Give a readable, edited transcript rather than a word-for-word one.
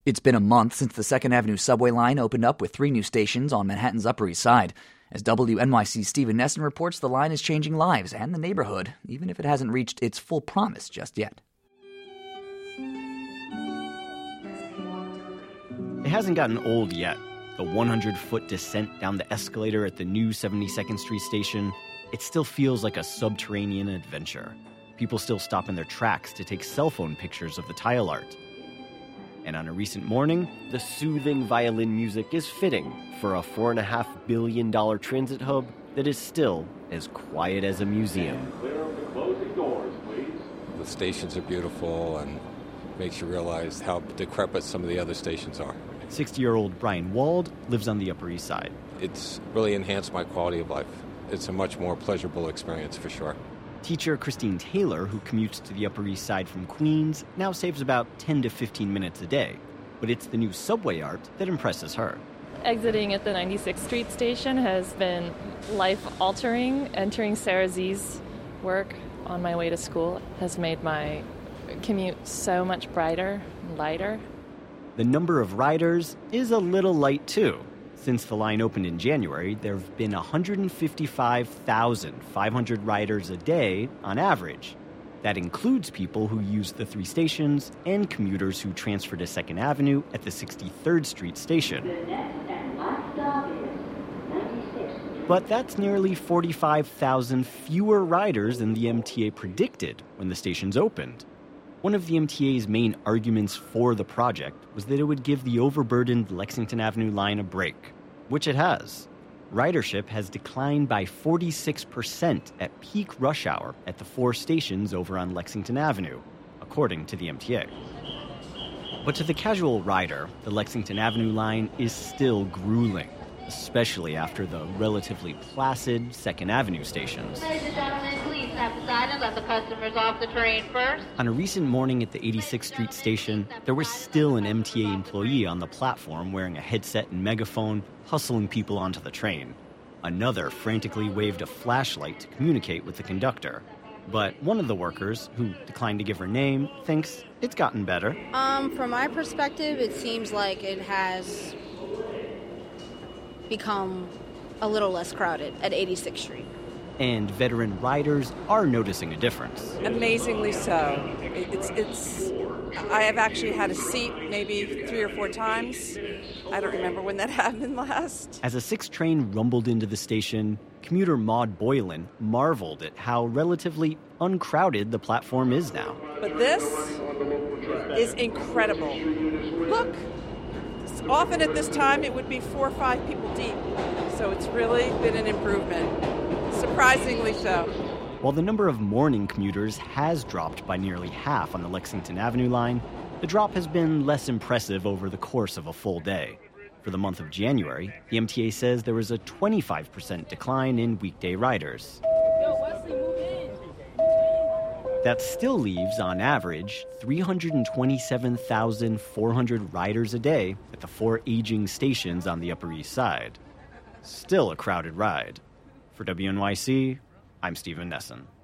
It's been a month since the 2nd Avenue subway line opened up with 3 new stations on Manhattan's Upper East Side. As WNYC's Stephen Nesson reports, the line is changing lives and the neighborhood, even if it hasn't reached its full promise just yet. It hasn't gotten old yet. The 100-foot descent down the escalator at the new 72nd Street station, it still feels like a subterranean adventure. People still stop in their tracks to take cell phone pictures of the tile art. And on a recent morning, the soothing violin music is fitting for a $4.5 billion transit hub that is still as quiet as a museum. Clear the closing doors, please. The stations are beautiful and makes you realize how decrepit some of the other stations are. 60-year-old Brian Wald lives on the Upper East Side. It's really enhanced my quality of life. It's a much more pleasurable experience for sure. Teacher Christine Taylor, who commutes to the Upper East Side from Queens, now saves about 10 to 15 minutes a day. But it's the new subway art that impresses her. Exiting at the 96th Street station has been life-altering. Entering Sarah Z's work on my way to school has made my commute so much brighter and lighter. The number of riders is a little light, too. Since the line opened in January, there have been 155,500 riders a day on average. That includes people who use the 3 stations and commuters who transfer to 2nd Avenue at the 63rd Street station. But that's nearly 45,000 fewer riders than the MTA predicted when the stations opened. One of the MTA's main arguments for the project was that it would give the overburdened Lexington Avenue line a break, which it has. Ridership has declined by 46% at peak rush hour at the 4 stations over on Lexington Avenue, according to the MTA. But to the casual rider, the Lexington Avenue line is still grueling, especially after the relatively placid 2nd Avenue stations. Ladies and gentlemen, please step aside and let the customers off the train first. On a recent morning at the 86th Street station, there was still an MTA employee on the platform wearing a headset and megaphone, hustling people onto the train. Another frantically waved a flashlight to communicate with the conductor. But one of the workers, who declined to give her name, thinks it's gotten better. From my perspective, it seems like it has become a little less crowded at 86th Street. And veteran riders are noticing a difference. Amazingly so. I have actually had a seat maybe 3 or 4 times. I don't remember when that happened last. As a 6 train rumbled into the station, commuter Maud Boylan marveled at how relatively uncrowded the platform is now. But this is incredible. Look, often at this time it would be 4 or 5 people deep. So it's really been an improvement. Surprisingly so. While the number of morning commuters has dropped by nearly half on the Lexington Avenue line, the drop has been less impressive over the course of a full day. For the month of January, the MTA says there was a 25% decline in weekday riders. That still leaves, on average, 327,400 riders a day at the 4 aging stations on the Upper East Side. Still a crowded ride. For WNYC, I'm Stephen Nesson.